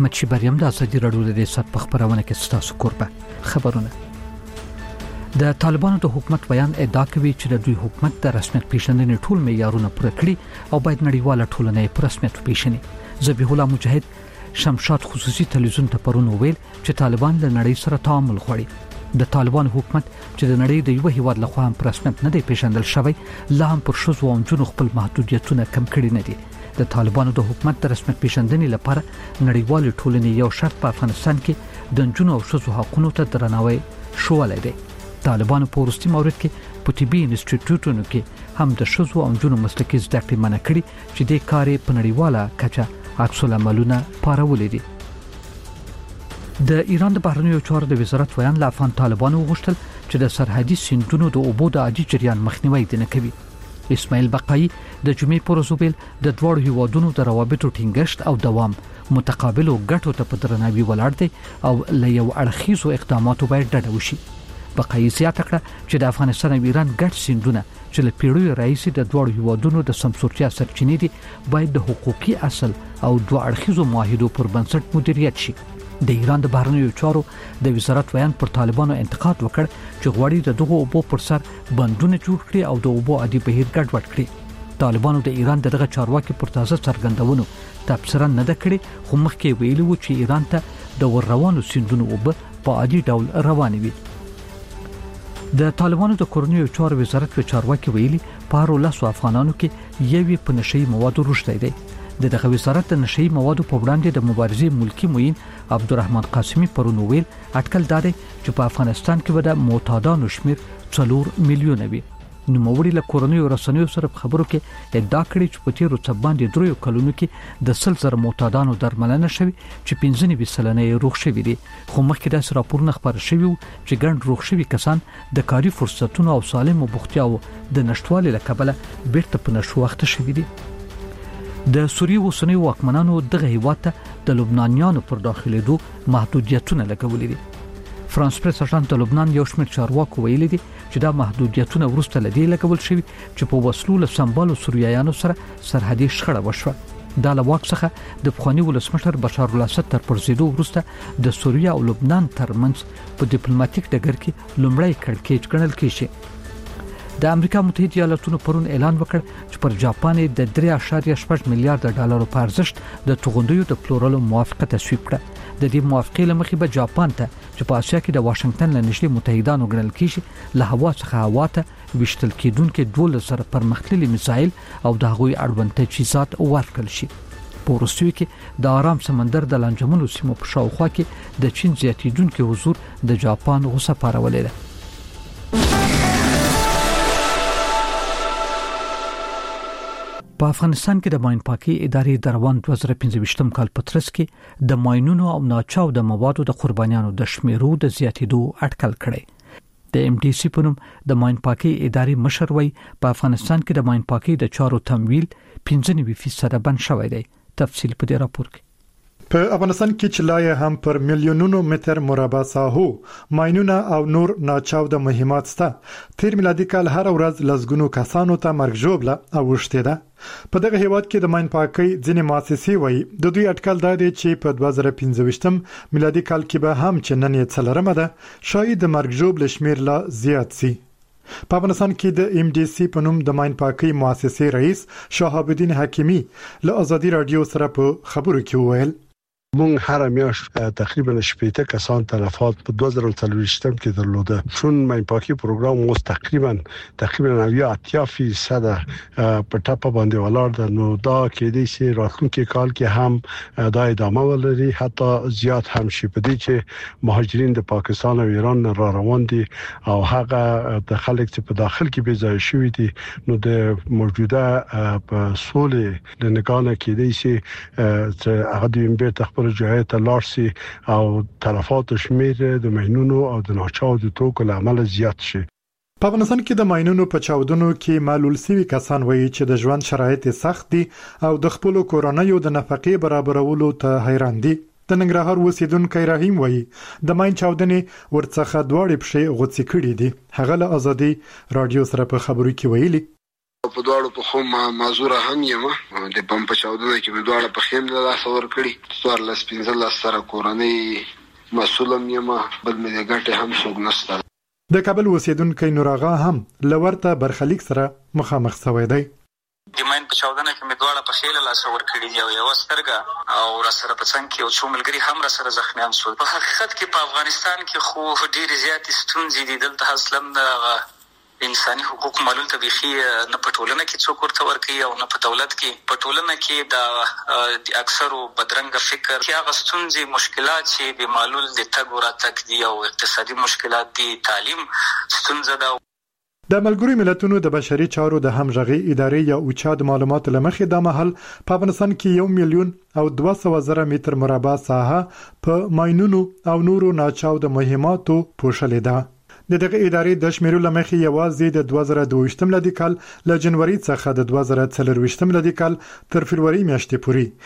احمد شیبریم د ازادي راډیو د سات په خبرونه کې ستاسو کوربه خبرونه. د طالبانو د حکومت بیان ادعا کوي چې د دوی حکومت د رسمیت پیژندنې ټول معیارونه پوره کړي او باید نړیواله ټولنه په رسمیت وپیژني. ذبیح الله مجاهد شمشاد خصوصي تلویزیون ته پرون ویل چې طالبان له نړۍ سره تعامل غواړي. د طالبان حکومت چې د نړۍ د یو هیواد لخوا هم په رسمیت نه دی پیژندل شوی، لا هم پر ښځو او نجونو خپل محدودیتونه کم کړي نه دي. د طالبانو د حکومت د رسمیت پیژندنې لپاره نړیوال ټولنې یو شرط په افغانستان کې د نجونو او ښځو حقوقو ته درناوی شولی دی. طالبانو په وروستي مورد کې په طبي انسټیټیوټونو کې هم د ښځو او نجونو مسلکي زده کړې منع کړي چې د کار په نړیواله کچه عکس العملونه پارولې دي. د ایران د بهرنیو چارو د وزارت ویان له افغان طالبانو وغوښتل چې د سرحدي سیندونو د اوبو د عادي جریان مخنیوي نه کوي. اسماعیل بقایي د جمعې پر ورځ ویل د دواړو هیوادونو د روابطو ټینګښت او دوام متقابلو ګټو ته په درناوي ولاړ دی او له یو اړخیزو اقداماتو باید ډډه وشي. بقایي زیاته کړه چې د افغانستان او ایران ګډ سیندونه چې له پیړیو راهیسې د دواړو هیوادونو د سمسورتیا سرچینې دي باید د حقوقي اصل او دوه اړخیزو معاهدو پر بنسټ مدیریت شي. د ایران د بهرنیو چارو د وزارت ویان پر طالبانو انتقاد وکړ چې غواړي د دغه اوبو پر سر بندونه جوړ کړي او د اوبو عادي بهیر ګډوډ کړي. طالبانو د ایران دغه چارواکي پر تازه څرګندونو تبصره نه ده کړې، خو مخکې ویلي و چې ایران ته د ورروانو سیندونو اوبه په عادي ډول روانې وي. د طالبانو د کورنیو چارو وزارت په چارواکي ویلي په 10 افغانانو کې یوې په نشئی موادو رشته دی. دغه وزارت د نشئی موادو په وړاندې د مبارزې ملکی معین عبدالرحمن قاسمی پرون ویل اټکل داري چې په افغانستان کې به د معتادانو شمیر 4 میلیونه وي. نو موري له کورنیو رسنیو سره خبرو کې ادعا کړې چې په تیرو څباندې 3 کلونو کې د 10,000 معتادانو درملنه شوی چې 15% روغ شوی دي. خو مخکې د راپورونه خبر شوی چې ګڼ روغ شوی کسان د کاري فرصتونو او سالم بوختیاو د نشټوالي له کبله بیرته په نشو وخت شوی دي. د سوریې وسنۍ واکمنانو دغه هیواد ته د لبنانیانو پر داخلېدو محدودیتونه لګولې دي. فرانس پریس اژانس د لبنان یو شمېر چارواکو ویلي دي چې دا محدودیتونه وروسته لدی لګول شوی چې په وسلو له سمبالو سوریایانو سره سرحدي شخړه وشوه. دا له واک څخه د پخوانی ولسمشر بشار الاسد تر پرځېدو وروسته د سوریه او لبنان ترمنځ په ډیپلوماټیک ډګر کې لومړی کړکېچ ګڼل کېږي. د امریکا متحده ایالاتونو پرون اعلان وکړ چې پر جاپان د 3.8 میلیارډ ډالرو په ارزښت د توغندیو د پلورلو موافقه تصویب کړه. د دې موافقې لمخې به جاپان ته چې په اسیا کې د واشنگټن له نږدې متحدانو ګڼل کېږي له هوا څخه هوا ته وشتل کېدونکو 12 پرمختللي میزایل او د هغوی اړوند تجهیزات ورکړل شي. په روسیې کې د آرام سمندر د لانجمنو سیمو په شاوخوا کې د چین زیاتیدونکو حضور د جاپان غوسه پارولې ده. په افغانستان کې د ماین پاکي ادارې د روان 2015 کال په ترڅ کې د ماینونو او ناچاو د موادو د قربانیانو د شمیرو د زیاتیدو اټکل کړي. د ام ټي سي په نوم د ماین پاکي ادارې مشر وی په افغانستان کې د ماین پاکي د چارو تمویل 95% بند شوی دی. تفصیل په دې راپور کې. په افغانستان کې چې لا هم پر میلیونونو متر مربع ساحو ماینونه او نور ناچاو د مهمات سته. تیر میلادي کال هر ورځ لزګونو کسانو ته مرګ ژوبله او وشته ده. په دغه هیواد کې د ماین پاکي ځینې مؤسسې وایي د دوی اټکل دی چې په 2015 میلادي کال کې به هم چې نن یې څلرمه ده شاید د مرګ ژوبله شمیر لا زیات سي. په افغانستان کې د ام ډي سي په نوم د ماین پاکي مؤسسې رئیس شهاب الدین حکیمی له ازادي رادیو سره په خبرو کې وویل مونږ هر میاشت تقریبا 80 کسان تلفات په 2023 کې درلوده. چون ماین پاکي پروګرام اوس تقریبا 90% په ټاپه باندې ولاړ ده. نو دا کې دي چې راتلونکي کال کې هم دا ادامه ولري، حتی زیات هم شي. په دې چې مهاجرین د پاکستان او ایران را روان دي او هغه د خلک چې په داخل کې بي ځای شوی دي نو د موجوده په سولې د نگانه کې دي چې هغه د امبیت خپل جهه ته لارسي او تلفات شمیر د ماینونو او د ناچاو د توکو لامل زیات شي. په افغانستان کې د ماینونو په چاودنو کې معلول سوي کسان وایي چې د ژوند شرایط سخت دي او د خپل کورنۍ د نفقې برابرولو ته حیران دي. د ننګرهار اوسیدونکو رحیم وایي د ماین چاودنې ورڅخه دواړې پښې غوڅې کړې دي. هغه له ازادي رادیو سره په خبرو کې ویلي په دواړو په خو معذوره هم یم د بم په چاودنه کې په دواړو په خیم له لاس ور کړی 14 سره کورنۍ مسولم یم بل مې د ګټه هم څوک نشته. د کابل اوسیدونکو نور آغا هم لورته برخلیک سره مخامخ شوی دی. د ماین په چاودنه کې مې دواړه په خیل لاس ور کړی دی او یو سترګه او را سره په څنګ کې یو څو ملګري هم را سره زخمیان شول. په حقیقت کې په افغانستان کې خو ډېرې زیاتې ستونزې دي. دلته اصلا د انساني حقوق معلول طبيخي نه په ټولنه کې څوک ورته ورکوي او نه په دولت کې. په ټولنه کې د اکثرو بدرنګه فکر کې هغه ستونزې مشکلات چې د معلول د تګ وراتګ دي او اقتصادي مشکلات دي، تعلیم ستونزه ده. د ملګرو ملتونو د بشري چارو د همغږي ادارې یا اوچا د معلوماتو لمخې د محل په افغانستان کې 1,200,000 متر مربع ساحه په ماینونو او نورو ناچاو د مهماتو پوښلې ده. د دغه ادارې د شمیرو لمخې یوازې د 2022 ملادي کال ل جنوري څخه د 2024 ملادي کال تر فروری میاشتې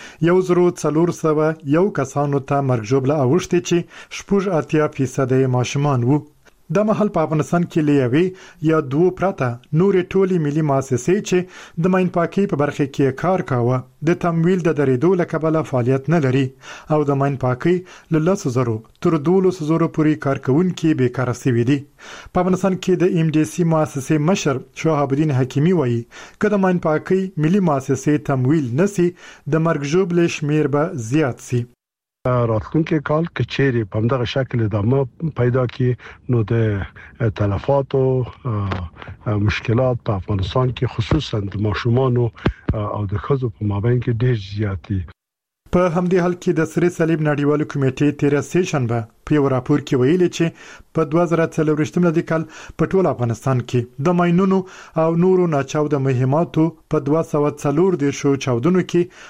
پورې 1,401 کسانو ته مرګ ژوبله اوښتې چې 80% ماشومان وو. د محل په افغانستان کې لیوي یا دوه پراته نورې ټولي ملي مؤسسې چې د ماین پاکي په برخه کې کار کاوه د تمویل د درېدو لکبله فعالیت نه لري او د ماین پاکي ل 10,000 تر 12,000 پورې کارکونکو بیکاره سوي دي. په افغانستان کې د ام ډي سي مؤسسې مشر شهاب الدین حکیمی وایي کله ماین پاکي ملي مؤسسې تمویل نسی د مرګ ژوبله شمیر به زیات سي. راتلونکي کال کې چیرې په همدغه شکل ادامه پیدا کی نو د تلفات او مشکلات په افغانستان کې خصوصا د ماشومان او د خزو په مابین کې ډېر زیات دي. په همدې حال کې د سری صلیب نړیوال کمیټې 13 سیشنبه په یو راپور کې ویلي چې په 2024 ملادي کال په ټول افغانستان کې د ماینونو او نورو ناچاو د مهماتو په 240 شو چاودنو کې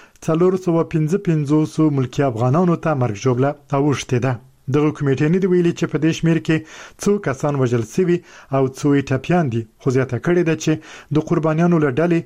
455 ملکی افغانانو ته مرګ ژوبله اوښتې ده. دغه کمیټې نه دی ویلي چې په دې شمیر کې څو کسان وژل شوي او څو ټپيان دي، خو زیاته کړې ده چې د قربانیانو له ډلې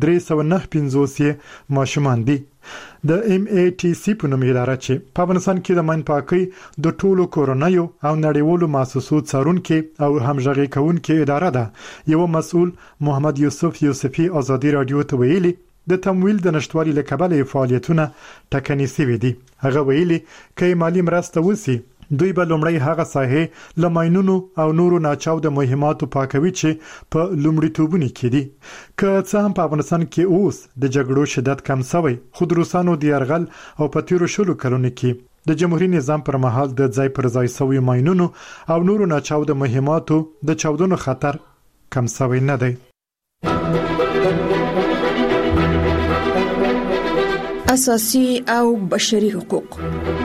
359 ماشومان دي. د MATC په نوم اداره چې په افغانستان کې د ماین پاکي د ټولو کورونایو او نړیوالو مؤسسو څارونکو او همغږي کوونکو اداره ده. یو مسؤل محمد یوسف یوسفي ازادي رادیو ته ویلي د تمویل د نشټوالي لکبله فعالیتونه ټکني سوي دي. هغه ویلي کې مالی مرسته وسی دوی به لومړی هغه ساحه لماینونو او نورو ناچاو د مهماتو پاکوي چې په لومړیتوبونو کې دي. که څه هم په افغانستان کې اوس د جګړو شدت کم شوی، خو د روسانو د یرغل او په تیرو شلو کلونو کې د جمهوریت نظام پر مهال د ځای پر ځای شوی ماینونو او نورو ناچاو د مهماتو د چاودنو خطر کم شوی نه دی. اساسي او بشري حقوق.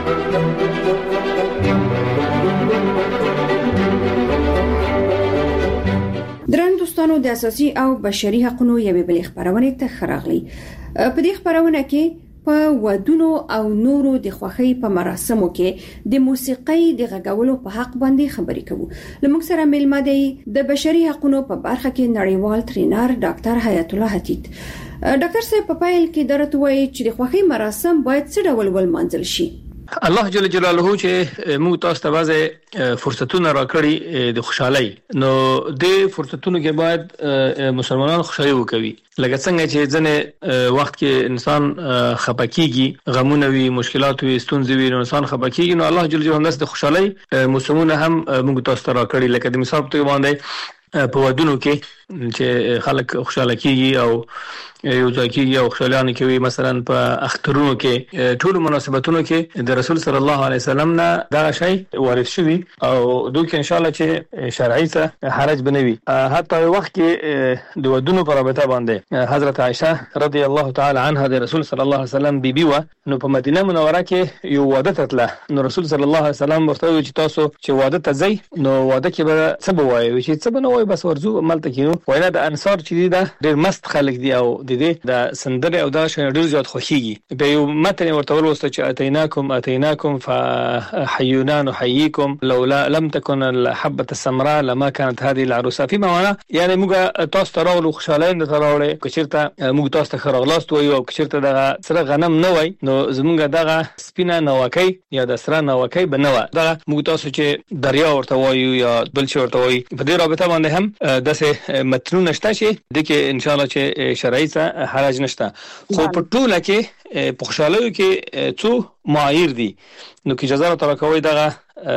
درن دوستانو د اساسي او بشري حقوقو یوه بل خبرونه ته خراغلي. په دې خبرونه کې په ودونو او نورو د خوخي په مراسمو کې د موسیقۍ د غږولو په حق باندې خبرې کوو. لمونږ سره ملما دی د بشري حقوقو په برخه کې نړیوال ټرینر ډاکټر حیات الله حتیت. ډاکټر صاحب په پایل کې درته وایي چې د خوخي مراسم باید څه ډول ولمانځل شي؟ الله جل جلاله چې موږ تاسو ته وازه فرصتونه راکړي د خوشحالي، نو د فرصتونو کې باید مسلمانان خوشحالي وکوي. لکه څنګه چې ځنه وخت کې انسان خپکیږي، غمونه وي، مشکلات وي، ستونزې وي، انسان خپکیږي، نو الله جل جلاله د خوشحالي موسمونه هم موږ تاسو ته راکړي. لکه د مثال په باندې په ودونو کې چې خلک خوشاله کیږي او یو ځای کېږي او خوشالانه کوي. مثلا په اخترونو کې ټول مناسبتونو کې د رسول صلی الله علیه وسلم نه دا شی وارد شوی او دوی ان شاء الله چې شرعي ته حرج بنوي. حتی وخت کې د ودونو په رابطه باندې حضرت عائشه رضی الله تعالی عنها د رسول صلی الله علیه وسلم بیبي و، نو په مدینه منوره کې یو واده تتله، نو رسول صلی الله علیه وسلم ورته وی چې تاسو چې واده ته ځئ نو واده کې به څه وایي، چې څه نه وایي، بس ورزو ملته کینو. وینا د انصار چې دا ډېر مست خلک دي او د دې سندره او دا شنه ډېر زیات خوشيږي. به یو متن ورته ولوسته چې اتیناکم فحيونا نحييكم لولا لم تكن الحبه السمراء لما كانت هذه العروسه. في معنا یعنی موږ تاسو ته راغلو خوشاله نه راوړې، کچیرته موږ تاسو ته خراغلاست وایو او کچیرته دغه سره غنم نه وای نو زمونږ دغه سپینه نوکۍ یا د سره نوکۍ بنوه، دغه موږ تاسو چې دریا ورته وایو یا بل څه ورته وایي. په دې رابطه باندې هم داسې متنونه شته چې د کې ان شاء الله چې شرعي حرج نشته. خو په ټوله کې په خوشالیو کې څو معایر دي، نو کې اجازه راته راکوي دغه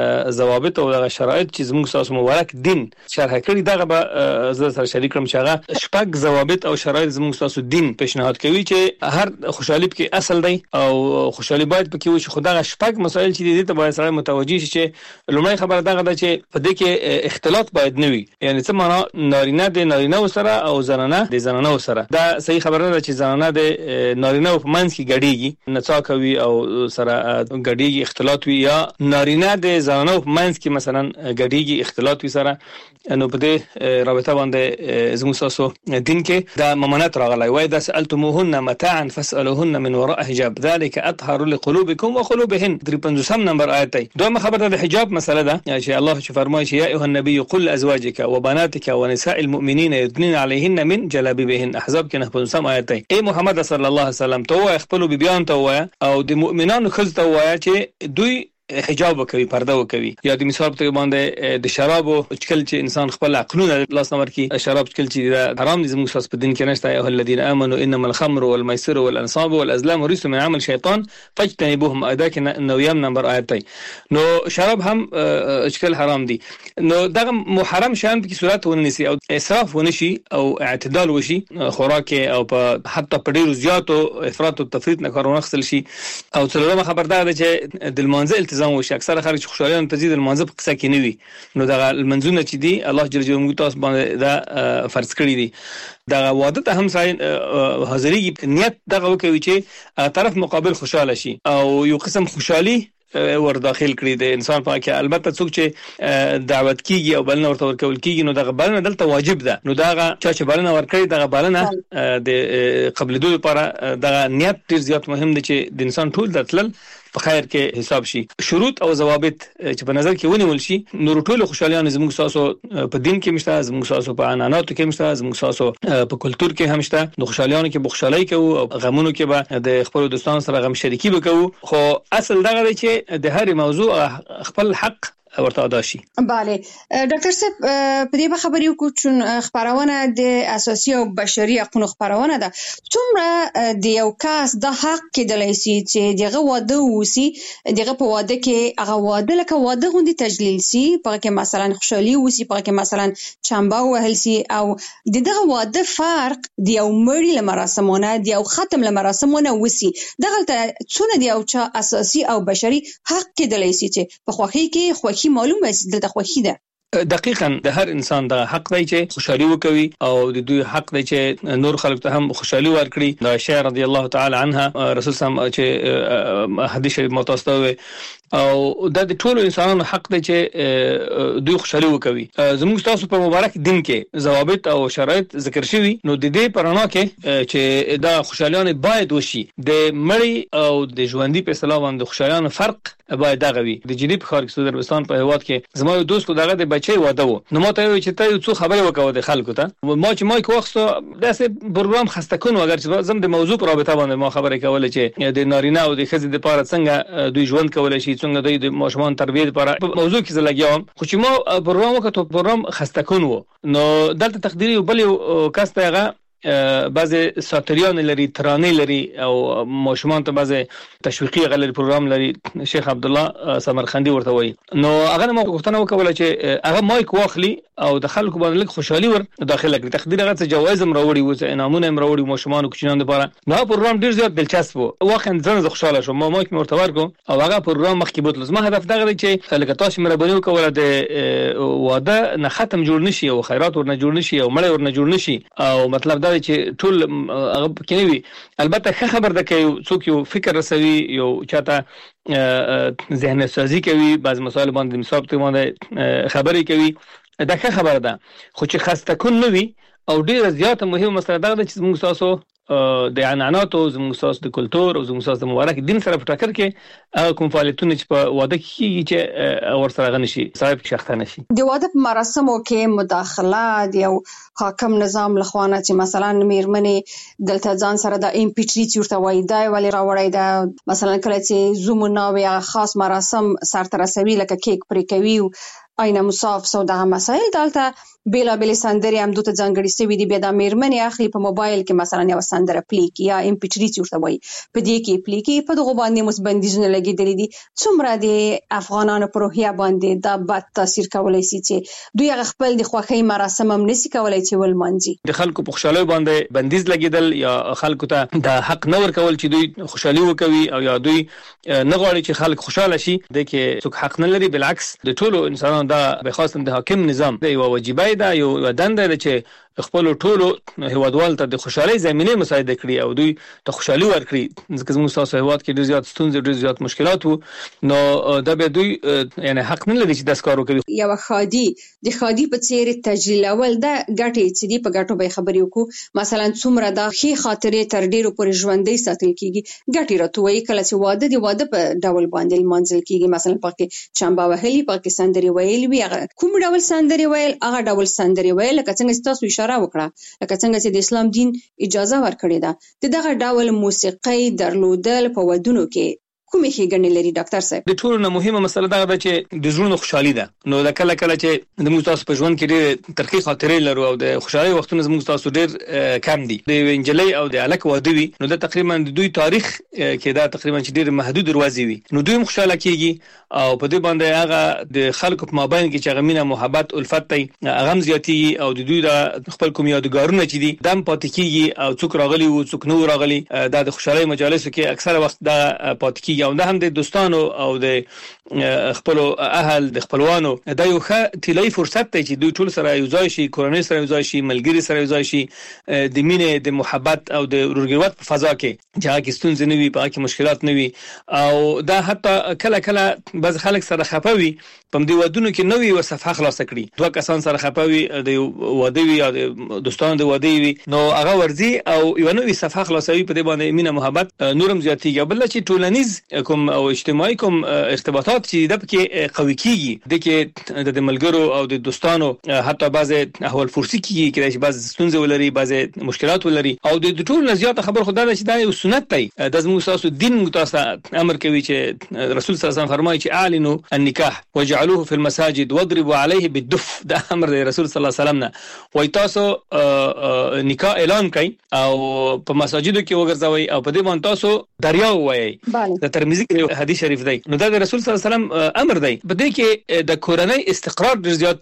ضوابط او دغه شرایط چې زموږ تاسو مبارک دین شرح کړی دغه به زه سره شریک کړم چې هغه شپږ ضوابط او شرایط زموږ تاسو دین پیشنهاد کوي چې هر خوشحالي کې اصل دی او خوشحالي باید پکې وي. خو دغه شپږ مسایل چې دي ته باید سره متوجي شي چې لومړی خبره دغه ده چې په دې کې اختلاط باید نه وي، یعنی څه معنا نارینه د نارینه سره او زنانه د زنانه سره. دا صحیح خبره ده چې زنانه د نارینه په منځ کې ګډيږي، نڅا کوي او سره ګډيږي، اختلاط وي، یا نارینه د زنانو په منځ کې مثلا ګډيږي اختلاط وي سره، نو په دې رابطه باندې زموږ تاسو دین کې دا ممانعت راغلی وای دا سألتموهن متاعا فاسألوهن من وراء حجاب ذلك اطهر لقلوبكم وقلوبهن. 53 نمبر آیت دی. دویمه خبره د حجاب مسله ده چې الله چې فرمایي چې یا ایها النبي قل لازواجك وبناتك ونساء المؤمنين يدنين عليهن من جلابيبهن. احزاب کې 95 آیت دی. اے محمد صلی الله علیه وسلم ته خپل بیان ته وای او د مؤمنانو خلک ته وای چې دوی حجاب وکوي، پرده وکوي. یا د مثال په باندې د شراب او چکل چې انسان خپل عقلونه لاس نمبر کې شراب چکل چې حرام دي زموږ خاص په دین کې نشته. ایه الذين امنوا انما الخمر والميسر والانصاب والازلام رجس من عمل الشيطان فاجتنبوهم. ادا کې نویم نمبر آیت دی. نو شراب هم چکل حرام دي، نو دغه محرم شان په صورت ونیسي او اسراف ونشي او اعتدال وشي خوراک او په حتی په ډیرو زیاتو افراط او تفریط نه کارونه خپل شي. او څلورمه خبردار ده چې د المنزل وشي. اکثر خلک خوشالیان تزيد المنځ په قصه کې نه وي، نو دغه المنځونه چې دي الله جل جلاله تاسو باندې دا فرض کړی دي. دغه واده ته هم ځای حاضرۍ نیت دغه وکوي چې طرف مقابل خوشاله شي او یو قسم خوشحالي ور داخل کړی دی انسان پاکه. البته څوک چې دعوت کیږي او بلنه ورته ورکول کیږي نو دغه بلنه دلته واجب ده، نو دغه چې بلنه ورکړي دغه بلنه د قبل دوی لپاره دغه نیت ډیر زیات مهم دی چې د انسان ټول دتل په خیر کې حساب شي. شروط او ضوابط چې په نظر کې ونیول شي نو ټول خوشالیان زموږ تاسو په دین کې مشته، زموږ تاسو په عنعناتو کې مشته، زموږ تاسو په کلچر کې هم مشته. نو خوشالیان کې بخښلای کوو او غمونو کې به د خپل دوستانو سره غم شریکي وکړو. خو اصل دغه دی چې د هر موضوع خپل حق ورته ادا شي. بله ډاکټر صاحب په دې خبرې وکړو چې خبرونه د اساسي او بشري حقوقو خبرونه ده. څومره د یو کس د حق کېدلای شي چې دغه واده وسی، دغه په واده کې هغه واده لکه واده غوندي تجلیل سي، په کې مثلا خوشحالي وسی، په کې مثلا چمبا وهل سي، او دغه واده فرق د یو مړي لمراسمونه د یو ختم لمراسمونه وسی. دغه څونه د یو چا اساسي او بشري حق کېدلای شي چې په خوخي کې معلومه است دلته خوښي ده. دقیقاً د هر انسان د حق دی چې خوشحالي وکوي او د دوی حق دی چې نور خلک ته هم خوشحالي ورکړي. د عائشہ رضی الله تعالی عنها رسول صلی الله چې حدیث شریف متوسطه او د ټولو انسانانو حق دی چې دوی خوشحالي وکوي. زموږ تاسو په مبارک دین کې ضوابط او شرایط ذکر شوي، نو د دې پرانا کې چې دا خوشحالیان باید وشي. د مړی او د ژوندۍ په اصطلاح باندې خوشحالیان فرق باید دغه وي. د جنوب خارج سعودي عربستان په هواد کې زما یو دوست دغه د بچي واده وو، نو ماته وی چې ته څو خبرې وکاو د خلکو ته. ما چې مایک واخستو داسې پروګرام خسته کون اگر چې زم د موضوع پر رابطه باندې ما خبرې کوله چې د نارینه او د ښځې لپاره څنګه دوی ژوند کولای شي، څنګه دوی د ماشومان تربیه لپاره موضوع کې زلګیام. خو چې ما پروګرام وکړو پروګرام خسته کون وو، نو دلته تقديري بل کس ته هغه بعضی ساتریان لري، ترانه لري او ماشومان ته بعضی تشویقي غلل پروګرام لري، شیخ عبد الله سمرخندی ورته وایي. نو هغه ما غوښتنه وکوله چې هغه مایک واخلي او د خلکو باندې لږ خوشحالي ور داخله کړي. تقدیر هغه څه جوایز هم راوړي او انعامونه هم راوړي ماشومان او کوچنیان لپاره. نو پروګرام ډیر زیات دلچسپ وو، واقعا ځنه خوشاله شوم. ما مایک مرته ورکو او هغه پروګرام مخکې بوتل. زما هدف دغه دی چې لکه تاسو مهرباني وکوله د واده نه ختم جوړ نشي او خیرات ورنه جوړ نشي او مړی ورنه جوړ نشي. او مطلب دا دی چې ټول هغه کې نه وي. البته ښه خبر ده چې څوک یو فکر رسوي، یو چاته ذهن سازي کوي، بعض مسائل باندې مثال ته باندې خبرې کوي، دا ښه خبره ده. خو چې خسته کون نه وي او ډیره زیاته مهمه مسله ده چې موږ تاسو د عنعناتو زموږ تاسو د کلچر او زموږ تاسو د مبارک دین سره په ټکر کې کوم فعالیتونه چې په واده کې چې ورسره غنشي صاحب شخصا نشي. د واده په مراسمو کې مداخله د یو حاکم نظام لخوانه چې مثلا میرمنې دلته ځان سره د امپیټری ورته وایي دا ولی راوړی دا مثلا کله چې زومونه او خاص مراسم سره ترسوي لکه کیک پرې کوي آینه مصاف سودا مسائل دالته بیلا بیل سندري هم دوته ځانګړي سوي دي. بیا د میرمنې اخلي په موبایل کې مثلا یو سندره پلی کی یا ام پی 3 ورته وایي، په دې کې پلی کی په دغه باندې مسبندیزونه لګیدلې دي. څومره د افغانانو په روحیه باندې دا بد تاثیر کولای شي چې دوی خپل د خوښۍ مراسم هم نشي کولای چې ولمانځي. د خلکو په خوشاله باندې بندیز لګیدل یا خلکو ته د حق نه ورکول چې دوی خوشالي وکوي او یا دوی نه غواړي چې خلک خوشاله شي، د کې څوک حق نه لري. بالعکس د ټولو انسانانو دا به خاصه د حاکم نظام د یو واجبای دا یو دنده ده چې خپل ټولو هیوادوالو ته د خوشحالي زمينه مساعده کړي او دوی ته خوشحالي ورکړي. ځکه موږ تاسو هیواد کې ډېر زیات ستونزې ډېر زیات مشکلات وو، نو دا به دوی یعنی حق نه لري چې داس کار وکړي. یو خادي د خادي په څیر تجلیل اول دا ګټي چې دی په ګټو به خبرې وکړو. مثلا څومره دا خي خاطرې تر ډیرو پورې ژوندۍ ساتل کیږي. ګټي راتوي کله چې واده په ډول باندې منځل کیږي. مثلا پکې چمبا وهلي، پکې سندري ویل وی، کوم ډول سندري ویل، هغه ډول سندري ویل لکه څنګه تاسو اشاره وکړه، لکه څنګه چې د اسلام دین اجازه ورکړې ده د دغه ډول موسیقي درلودل په ودونو کې کومې ښېګڼې لري ډاکټر صاحب؟ د ټولو نه مهمه مسله دا ده چې د ژوند خوشحالي ده. نو دا کله چې د موږ تاسو په ژوند کې ډېر ترخی خاطرې لرو او د خوشحالي وختونه موږ تاسو ډېر کم دي. د انجلۍ او د الک واده وي نو دا تقریبا د دوی تاریخ کې دا تقریبا چې ډېر محدود دروازې وي، نو دوی خوشاله کیږي او په دې باندې هغه د خلکو په مابین کې چې هغه مینه محبت الفت دی هغه زیاتیږي او د دوی د خپل کوم یادګارونه چې دي دم پاتې کیږي او څوک راغلي او څوک نو راغلي. دا د خوشحالي مجالسو کې اکثره وخت دا پاتې کیږي او دا هم د دوستانو او د خپل اهل د خپلوانو دا یو ښه طلایي فرصت دی چې دوی ټول سره یو ځای شي، کورنۍ سره یو ځای شي، ملګری سره یو ځای شي، د مینې د محبت او د ورګروت په فضا کې چې هغه ستونزې نه وي، په هغه کې مشکلات نه وي. او دا حتی کله بعض خلک سره خپوي په دې ودونو کې نوې وصفه خلاص کړي. دوه کسان سره خپوي د واده وي یا د دوستانو د واده وي، نو هغه ورزي او یو نوې صفحه خلاصوي په دې باندې مینه محبت نورم زیاتیږي. بل چې ټولنیز کوم او اجتماعي کوم ارتباطات چې د پکې قوي کیږي، د کې د ملګرو او د دوستانو حتی بعض احوال فرصي کیږي چې بعض ستونزې ولري، بعض مشکلات ولري. او د ټول زیات خبر خدای چې دا یو سنت دی. د موږ تاسو دین متاسه امر کوي چې رسول صلی الله علیه وسلم فرمایي چې اعلنوا النکاح وجعلوه في المساجد واضربوا عليه بالدف. دا امر دی رسول صلی الله علیه وسلم نه. وای تاسو نکاح اعلان کړئ او په مساجدو کې وګرځوي او په دې باندې تاسو دریاو وایي. د ترمذی کې حدیث شریف دی. نو دا د رسول صلی الله علیه وسلم امر دی. په دې کې د کورنۍ استقرار ډیر زیات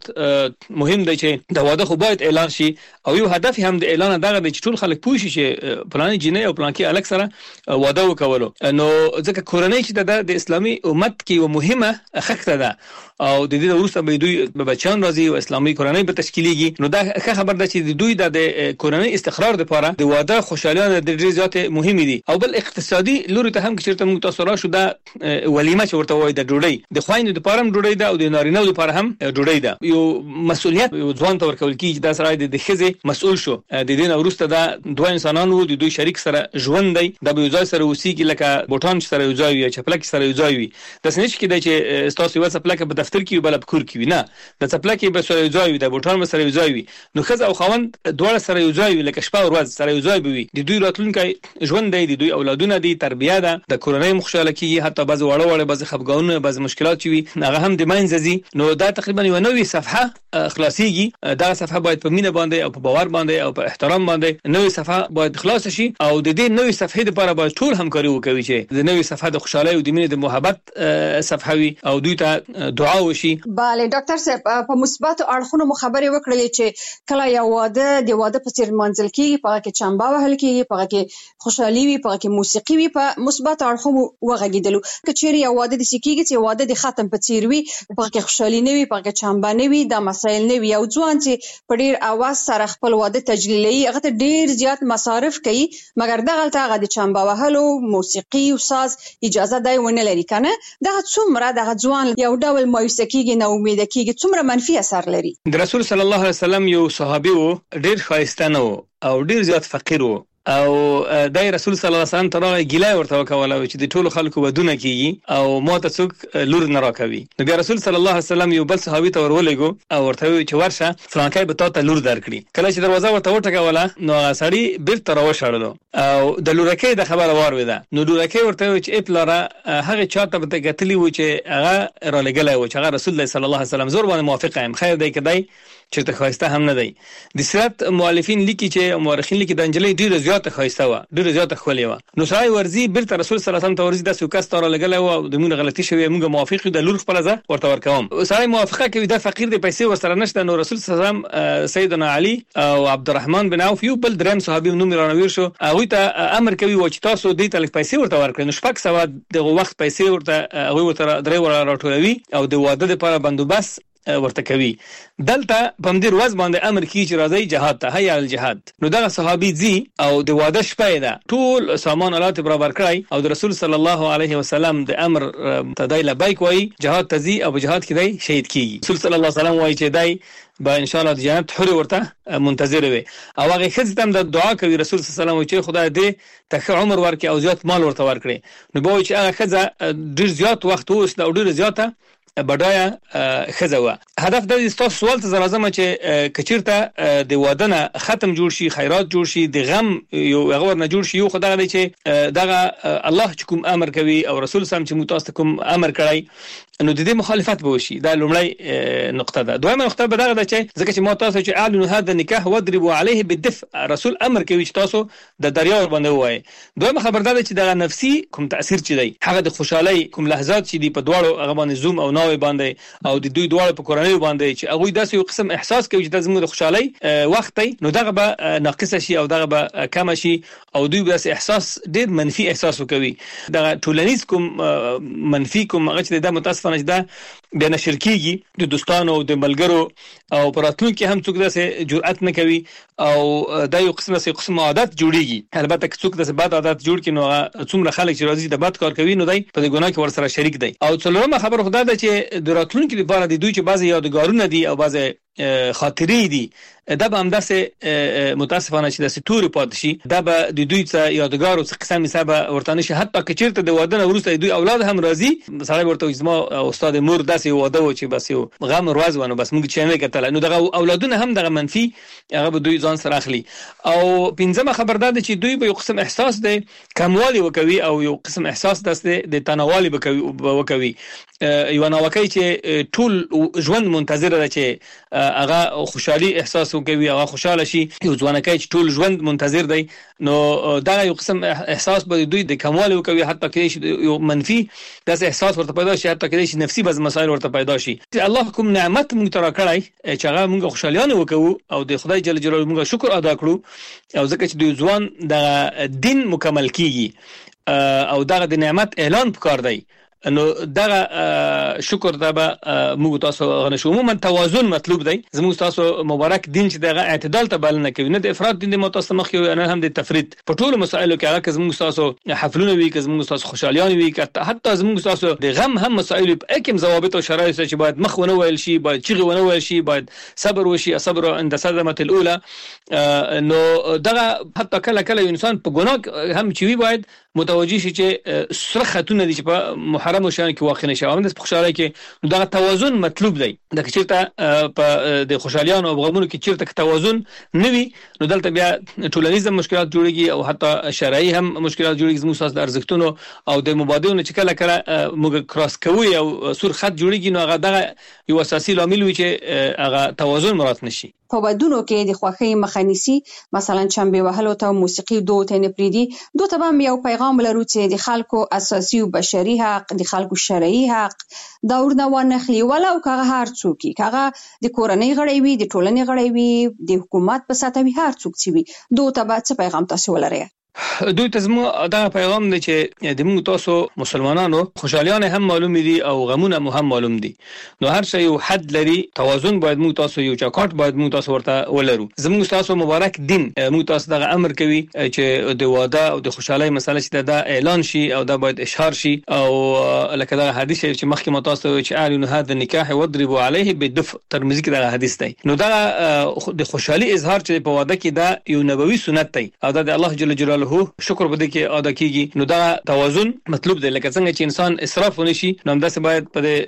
مهم دی چې د واده خو باید اعلان شي او یو هدف هم د اعلان دغه دی چې ټول خلک پوه شي چې پلان جنې او پلان کې الک سره واده وکولو. نو ځکه کورنۍ چې د اسلامي امت کې یو مهمه خښته ده او د دې وروسته به دوی به بچان راځي او اسلامي کورنۍ به تشکیلېږي. نو دا ښه خبر ده چې دوی د کورنۍ استقرار لپاره د واده خوشالیانه د ډیر زیات مهم دي. او بل اقتصادي لوري ته هم چې موږ تاسو راشو دا ولیمه چې ورته وایي د ډوډۍ د خويندو لپاره هم ډوډۍ ده او د نارینه‌و لپاره هم ډوډۍ ده. یو مسؤلیت یو ځوان ته ورکول کیږي دا سره د خزه مسؤل شو. د دې نه وروسته دا دوه انسانانو د دوی شریک سره ژوند دی د یو ځای سره وسیږي لکه بوټان سره یو ځای وي، چپلک سره یو ځای وي. د سنچ کې د چې تاسو یو چپلک په دفتر کې بل په کور کې وي، نه د چپلک به سره یو ځای وي، د بوټان سره یو ځای وي. نو خزه او خوند دواړه سره یو ځای وي لکه شپه او ورځ سره یو ځای وي. د دوی راتلونکي ژوند دی، د دوی اولادونه دي، تربیه ده، د کورنۍ مخشاله کیږي، حتی بعض وړه بعض خفګانونه بعض مشکلات وي هغه هم د منځزي. نو دا تقریبا یو نوې صفحه خلاصيږي. دا صفحه باید په مینه باندې او په باور باندې او په احترام باندې نوې صفحه باید خلاص شي او د دې نوې صفحې لپاره باید ټول همکاري وکړي چې د نوې صفحه د خوشحالۍ او د مینې د محبت صفحه وي او دوی ته دعا وشي. bale ډاکټر صاحب په مثبت اړخونو مخابره وکړلې چې کله یو واده د واده په څیر منځل کیږي، په کې چمبا وهل کیږي، په کې خوشحالي وي، په کې موسیقي وي، په مثبت اړخونو وغږیدلو. کچېری یو واده د سکیږي چې واده د ختم په څیر وي، په کې خوشحالي نه وي، په کې چمبا نه وي، دا مسایل نه وي. یو ځوان چې په ډیر اواز سره خپل واده تجلیلي هغه ته ډیر زیات مصارف کوي، مګر دغه هغه د چمبا وهلو موسیقي او ساز اجازه دی ونه لري کنه. دا څومره دغه ځوان یو ډول مایوس کیږي، نه امید کیږي، څومره منفي اثر لري. د رسول صلی الله علیه وسلم یو صحابي و ډیر ښایسته نه و او ډیر زیات فقیر و او د رسول صلی الله علیه وسلم ترغه ګیله ورته وکوله چې د ټولو خلکو ودونه کیږي او ماته څوک لور نه راکوي. نو بیا رسول صلی الله علیه وسلم یو بل صحابي ته ورولېګو او ورته وی چې ورشه فلانکای به تاسو لور درکړي. کله چې دروازه ورته وټکوله نو سړی بیرته راوشړلو او د لورکې د خبره وارویده. نو لورکې ورته وی چې اپلاره هغه چاته به کتلی و چې هغه را لګلای و چې هغه رسول الله صلی الله علیه وسلم زور باندې موافق یم، خیر دی کدی چې ته خواسته هم نه دی. د سیرت مؤلفین لیکي چې مورخین لیکي د انجلۍ ډیره زیاته خواسته و، ډیره زیاته خولې و. نو سړی ورزي بیرته رسول صلی الله علیه وسلم ته ورزي د سوکاست را لګلای و د مونږ غلطي شوی، مونږ موافق یو د لور خپل ځه ورته ورکوم. سړی موافقه کوي د فقیر د پیسې ورسره نشته. نو رسول صلی الله علیه وسلم سیدنا علی او عبدالرحمن بن عوف یو بل دریم صحابي نوم رانویر شو، هغه ته امر کوي و چې تاسو دې تل پیسې ورته ورکړئ. نو شپږ سوه دغه وخت پیسې ورته هغه ورته درې ور راټولوي او د واده لپاره بندوبست ورته کوي. دلته په مدیر وز باندې امر کی چې راځي جهاد ته، هيا الجهاد. نو دغه صحابي زی او د واده شپه ده ټول سامان آلات برابر کړی او د رسول صلی الله علیه وسلم د امر تدای لبیک وای جهاد تزي او جهاد کې دی شهید کیږي. رسول صلی الله علیه وسلم وای چې دی با ان شاء الله د جنت حور ورته منتظر وي او هغه خځه هم د دعا کوي. رسول صلی الله علیه وسلم چې خدای دې ته عمر ورکړي او زیات مال ورته ورکړي. نو به چې هغه خځه ډیر زیات وخت اوس او ډیر زیاته بډایا خزوه. هدف د تاسو سوال ته زرازمه چې کچیرته د وادنه ختم جوړ شي، خیرات جوړ شي، د غم یو غور نه جوړ شي، یو خدای دی چې دغه الله چې کوم امر کوي او رسول سم چې متوسط کوم امر کړی نو د دې مخالفت به وشي. دا لومړی نقطه ده. دویمه نقطه به دغه ده چې ځکه چې ما تاسو چې اعلنوا هذا النکاح واضربوا عليه بالدفء، رسول امر کوي چې تاسو د دریا باندې وایي. دویمه خبر ده چې دغه نفسي کوم تاثیر چي دی، هغه د خوشحالي کوم لحظات چې دی په دواړو هغه باندې زوم او ناوي باندې او د دوی دواړو په کورنۍ باندې چې هغه داسې یو قسم احساس کوي چې د زموږ د خوشحالي وخت دی، نو دغه به ناقص شي او دغه به کم شي او دوی به احساس ډیر منفي احساس وکوي. دغه ټولنیز کوم منفي کوم هغه چې د متاسفانه دا بیا نشر کیږي د دوستانو او د ملګرو او پراتلونکو هم څوک داسې جرأت نه کوي او دا یو قسم عادت جوړیږي. البته که څوک داسې بد عادت جوړ کړي نو څومره خلک چې راځي د بد کار کوي نو دای په ګناه کې ورسره شریک دی. او څلورمه خبر خدای دا چې د راتلونکو لپاره د دوی چې بعضی یادګارونه دي او بعضی خاطرې دي دا به هم داسې متاسفانه چې داسې تورې پاتې شي، دا به د دوی څه یادګار او څه قسم حساب ورته نشي. حتی که چیرته د واده نه وروسته دوی اولاد هم راځي، سړی ورته وایي زما استاد مور داسې واده و چې بس یو غم ورځ ونه بس موږ چې نه کتل، نو دغه اولادونه هم دغه منفي هغه به دوی ځان سره اخلي. او پنځمه خبر ده چې دوی به یو قسم احساس دی کموالی وکوي او یو قسم احساس دسته د تناوالي وکوي. یو ناوکي چې ټول ژوند منتظر ده چې هغه خوشحالي احساس وکوي، هغه خوشاله شي. یو ځوانکای چې ټول ژوند منتظر دی نو دا یو قسم احساس به دوی د کمال وکوي، حتی کې یو منفي داس احساس ورته پیدا شي، حتی کې نفسي بز مسائل ورته پیدا شي. الله کوم نعمت موږ ترا کړای چې هغه موږ خوشالیانه وکړو او د خدای جل جلاله موږ شکر ادا کړو او ځکه چې د ځوان د دین مکمل کیږي او دغه د نعمت اعلان پکار دی. نو دغه شکر دا به موږ تاسو غنښو. عموما توازن مطلوب دی. زموږ تاسو مبارک دین چې دغه اعتدال ته بلنه کوي، نه د افراط دین د متوسط مخ یو نه هم د تفرید په ټولو مسایلو کې. هغه زموږ تاسو حفلونه وی، که زموږ تاسو خوشالیان وی، که حتی زموږ تاسو د غم هم مسایل په اکم ضوابط او شرایط چې باید مخ ونه ویل شي، باید چیغه ونه ویل شي، باید صبر وشي، صبر عند صدمه الاولى. نو دغه حتی کله کله انسان په ګناه هم چوي باید متوجي شي چې سره خاتون دي چې په محرم شان کې واقع نشي. او د خوشاله کې دغه توازن مطلوب دی. د چیرته په د خوشالیانو او غمونو کې چیرته توازن نوي نو دلته بیا ټولنیز مشکلات جوړيږي او حتی شرعي هم مشکلات جوړيږي. زموږ اساس د ارزښتونو او د مبادلونو چې کله کله موږ کراس کوي او سور خط جوړيږي، نو هغه دغه یو اساسي عامل وي چې هغه توازن مراد نشي. په ودونو کې د خوښۍ مخنیسي مثلا چمبه وهلو ته موسیقي دوت نه پریدي دوت به یو پیغام لرو چې د خلکو اساسي او بشري حق، د خلکو شرعي حق دا ورنه ونخلي. ولو که هر څوک کغه د کورنۍ غړي وي، د ټولنې غړي وي، د حکومت په سطح وي، هر څوک چې وي دوت به څه پیغام تاسو ولرئ؟ دوی ته زموږ دا پیغام دی چې د موږ تاسو مسلمانانو خوشالیان هم معلوم دي او غمونه هم معلوم دي، نو هر شی یو حد لري، توازن باید موږ تاسو یو چاکاټ باید موږ تاسو ورته ولرو. زموږ تاسو مبارک دین موږ تاسو دغه امر کوي چې د واده او د خوشحالي مسله چې دا اعلان شي او دا باید اشهار شي، او لکه دا حدیث چې مخکې ما تاسو چې اعلن هذا النکاح وضربوا عليه بالدف، ترمذی کې دا حدیث دی. نو دا د خوشحالي اظهار چې په واده کې دا یو نبوي سنت دی او دا د الله جل جلاله شکر بده کې ادا کیږي. نو دا توازن مطلوب دی، لکه څنګه چې انسان اسراف ونشي، نو همداسې باید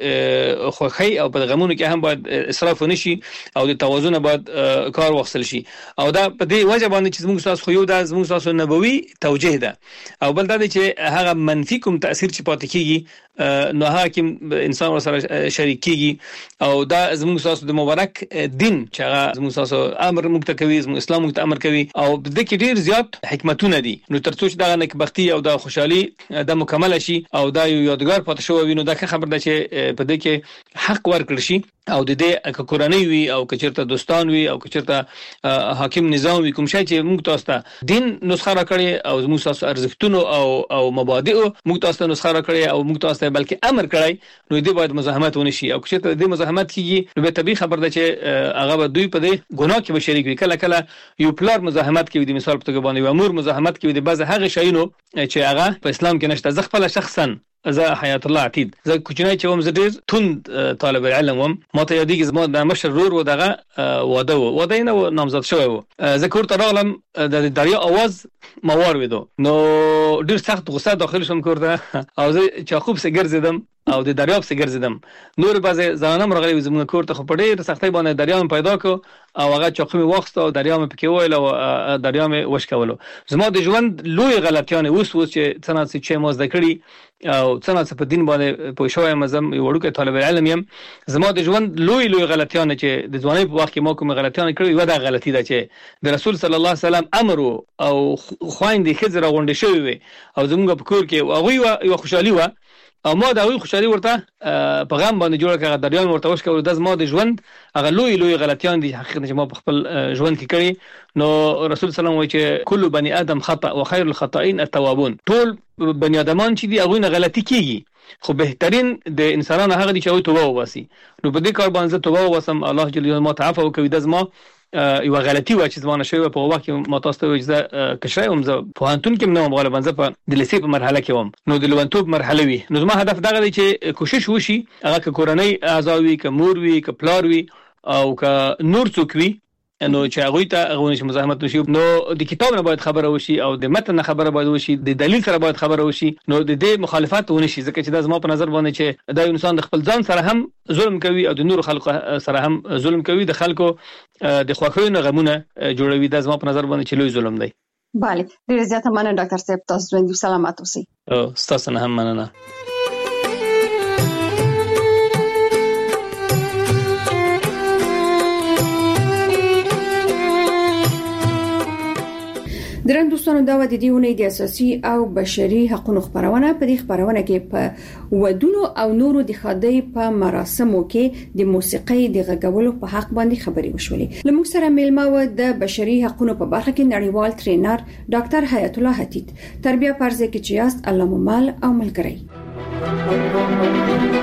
په خوخي او په غمونو کې هم باید اسراف ونشي او د توازن باید کار واخیستل شي. او دا په دې وجه باندې چې موږ تاسو خو یو دا موږ تاسو نبوي توجیه ده، او بل دا چې هغه منفي کوم تاثیر چې پاتې کیږي نو هغه کې انسان سره شریک کیږي، او دا زموږ تاسو د مبارک دین چې هغه زموږ تاسو امر موږ ته کوي، زموږ اسلام موږ ته امر کوي، او د دې کې ډیر زیات حکمتونه دي. نو ترڅو چې دا نیکبختي او دا خوشحالي د مکمل شي او دا یو یادګار پاتې شو وي، نو دا خبر ده چې په دې کې حق ورکړ شي او د دې کورنۍ وي او کچرته دوستان وي او کچرته حاکم نظام وي، کوم شي چې موږ تاسو ته دین نسخه راکړي او موږ تاسو ارزښتونو او مبادئ موږ تاسو ته نسخه راکړي او موږ تاسو ته بلکې امر کړی، نو دې باید مزاحمت ونشي. او کچرته دې مزاحمت کیږي نو به طبيعي خبر ده چې هغه دوی په دې ګناه کې بشریک وي. کله کله یو پلار مزاحمت کوي، د مثال په توګه باندې امور مزاحمت کوي د بعض هغه شایونو چې هغه په اسلام کې نشته. زه خپل شخصا زه حیات الله عتید زه کوچنی چې وم، زه ډیر توند طالب علم وم، ما ته یادېږي زما د مشر ورور و دغه واده نه نامزد شوی و، زه کور ته راغلم د دریا आवाज ما واورېدو، نو ډیر سخت غوسه داخل شوم کور ته، او زه چاخوب سره ګرځیدم او د دریاب سره ګرځیدم. نور بعضی ځانم راغلی زموږ کور ته، خو په ډیر سختۍ باندې دریاب پیدا کو او هغه چاخو می واخست او دریاب پکې وایل او دریاب وشکولو. زما د ژوند لوی غلطیان اوس چې څنګه چې ما زده کړی او څنګه په دین باندې په شوې مزم وړوکه طالب علم يم، زما د ژوند لوی غلطیان چې د ځوانۍ په وخت کې ما کوم غلطیان کړې و، دا غلطی ده چې د رسول صلی الله علیه وسلم امر او خويندې خزر غونډې شوی وي او زموږ په کور کې هغه یو خوشحالي و او ما دا وی خوشحالي ورته په غم باندې جوړ کړه، دریان ورته وشکول. د زما د ژوند هغه لوی غلطیان دي حقیقت چې ما په خپل ژوند کې کړی. نو رسول صلی الله علیه وسلم وایي چې کل بنی آدم خطأ وخير الخطائين التوابون، ټول بنی آدمان چې دي هغه نه غلطي کیږي، خو بهترین د انسانانو هغه دي چې هغه توبه وباسي. نو په دې کار باندې توبه وباسم، الله جل جلاله ما تعفو کوي. د زما یو غلطي و چې زمانه شوی په وخت کې ما تاسو ته وځه کشای هم زه په هانتون کې نو غالبا زه په د لیسې په مرحله کې وم، نو د لونتوب مرحله وی. نو زما هدف دغه دی چې کوشش وشي هغه کورنۍ اعضاء وي، ک مور وي، ک پلار وي او ک نور څوک وي، نو چې هغه ته هغه نشي مزاحمت نشي. نو د کتاب نه باید خبره وشي او د متن نه خبره باید وشي، د دلیل سره باید خبره وشي، نو د دې مخالفت ونشي، ځکه چې دا زما په نظر باندې چې دا انسان د خپل ځان سره هم ظلم کوي او د نور خلکو سره هم ظلم کوي، د خلکو د خوښیو نه غمونه جوړوي. دا زما په نظر باندې چې لوی ظلم دی. بله، ډیر زیاته مننه ډاکټر صاحب، تاسو ژوندۍ سلامت اوسئ. تاسو نه هم مننه. درن دوستانو دا و د دیونې د اساسي او بشري حقوقو خبرونه په دې خبرونه کې په ودونو او نورو د خدای په مراسمو کې د موسیقۍ د غږولو په حق باندې خبري وشولې. لموږ سره میلمه و د بشري حقوقو په برخه کې نړیوال ټرینر ډاکټر حیات الله عتید. تربیه پرځه کې چې یاست الله مو مال او ملګری.